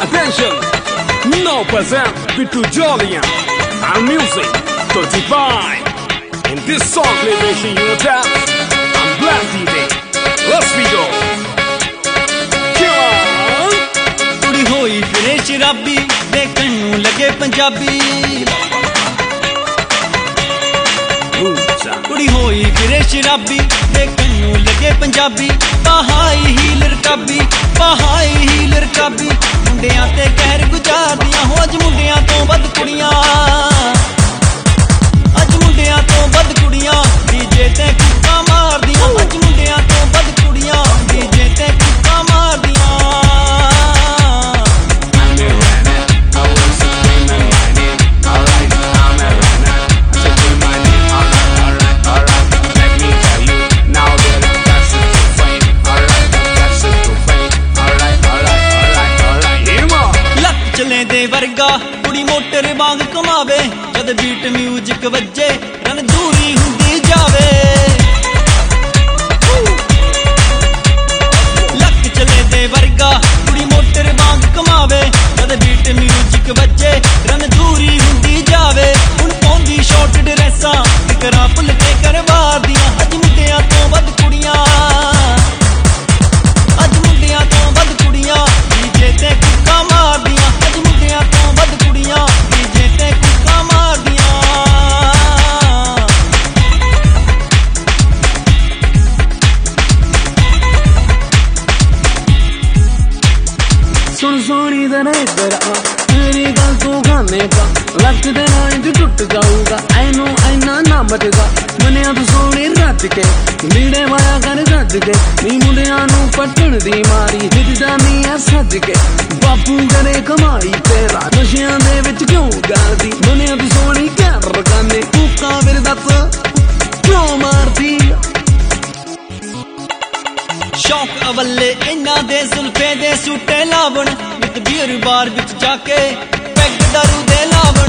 Attention, now present Bittu Jolian and music 35. In this song liberation you tap, I'm Black DJ. Let's we go. Come on. कुड़ी होई फिरे शराबी देखण नूं लगे पंजाबी कुड़ी होई फिरे शराबी देखण नूं लगे पंजाबी पहाई हील रकाबी मुंडियां ते कहर गुजारदियां हो अज मुंडियां तो वध कुड़ियां डीजे ते कुक्का मारदियां अज मुंडियां तो वध कुड़ियां डीजे ते कुक्का मारदियां दे वर्गा कुड़ी मोटर वांग कमावे जद बीट म्यूजिक वजे रन दूरी हुंदी जावे लक चले दे वर्गा कुड़ी मोटर वांग कमावे जद बीट म्यूजिक वजे रन दूरी हुंदी जावे हुण पौंदी शॉर्ट ड्रेसां फिकरां भुल के करवार दियां अज मुंडियां तो वध कुड़ियां डीजे ते कुक्का मारदियां अज मुंडियां तो वध कुड़ियां डीजे ते कुक्का मारदियां सुन सोनी जरा इधर आ मेरी गल तू खाने का लक देना इंज टुट जाऊगा ऐनू ऐना ना बचगा मनिया तू सोनी रज के लीड़े माया कर रज के नी मुंडिया नू पटण दी मारी हिजदा नी आ सज के बापू करे कमाई तेरा नशियां दे विच क्यों गालदी मनिया तू सोनी कर रकाने कुक्का मेरे दस क्यों मारदी शौक अवले इन्ना दे जुल्फे दे सूटे लावण विद बीर बार विच जाके पैग दारू दे लावण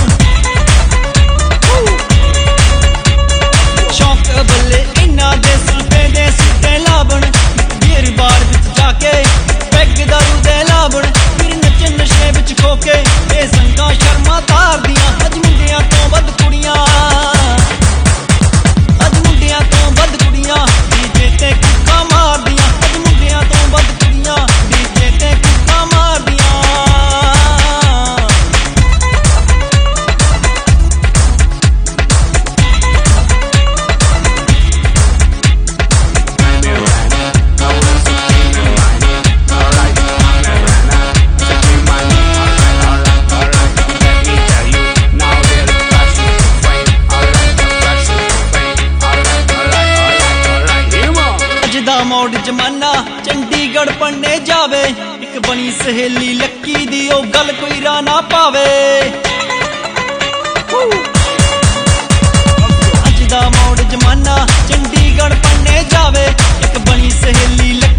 शौक अवले इन्ना दे जुल्फे दे सूटे लावण विद बीर बार विच जाके पैग दारू दे लावण फिर नचन नशे विच खोके ए संगा शर्मा तार दियां अज मुंडियां तो वध कुड़ियां डीजे ते कुक्का मारदियां अज मुंडियां तो वध कुड़ियां डीजे ते कुक्का मारदियां मॉड जमाना चंडीगढ़ पढ़ने जावे एक बनी सहेली लक्की दी ओ गल कोई राह ना पावे अज दा मॉड जमाना चंडीगढ़ पढ़ने जावे एक बनी सहेली